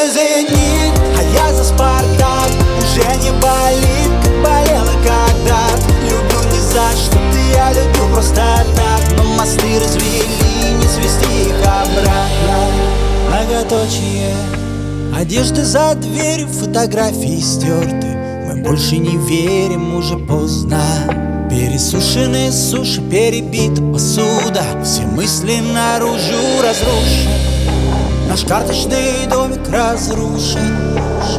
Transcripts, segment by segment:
за «Зенит», а я за «Спартак». Уже не болит, как болело когда-то. Люблю не за что-то, я люблю просто так. Но мосты развели, не свести их обратно. Многоточие. Одежды за дверью, фотографии стерты. Мы больше не верим, уже поздно. Пересушенные суши, перебита посуда. Все мысли наружу разрушен. Наш карточный домик разрушен.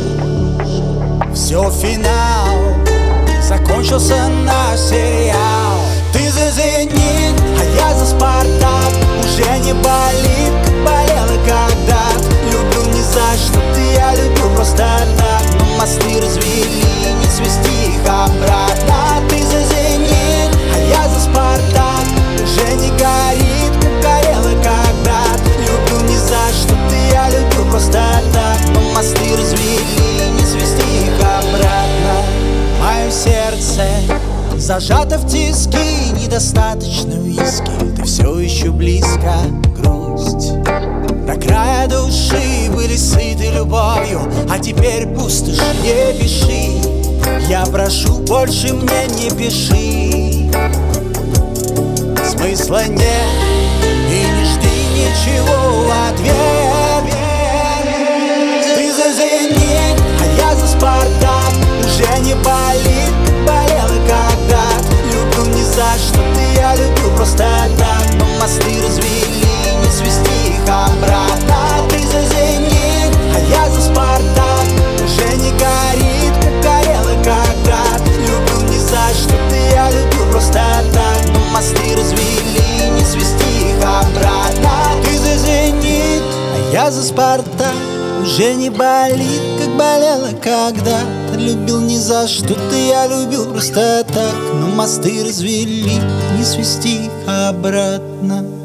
Все, финал. Закончился наш сериал. Ты за «Зенит», а я за «Спартак». Уже не болит, как болело когда-то. Люблю не за что-то, я люблю просто так. Но мосты развели, не свести их обратно. Ты за «Зенит», а я за «Спартак». Уже не горит, как горело когда-то. Люблю не за что-то, я люблю просто так. Но мосты развели, не свести их обратно. Мое сердце зажато в тиски, недостаточно виски. Ты все еще близко, грусть. До края души были сыты любовью, а теперь пустошь, не пиши. Я прошу, больше мне не пиши. Смысла нет, и не жди ничего в ответ. Ты за «Зенит», а я за «Спартак». Уже не болит, как болело когда-то. Люблю не за что-то, я люблю просто так. Но мосты развели, не свести их обратно. Ты за «Зенит», а я за «Спартак». Уже не горит, как горело когда-то. Люблю не за что-то, я люблю просто так. Но мосты развели, не свести их обратно. Ты за «Зенит», а я за «Спартак». Уже не болит, как болело когда-то. Любил не за что-то, я любил просто так. Но мосты развели, не свести их обратно.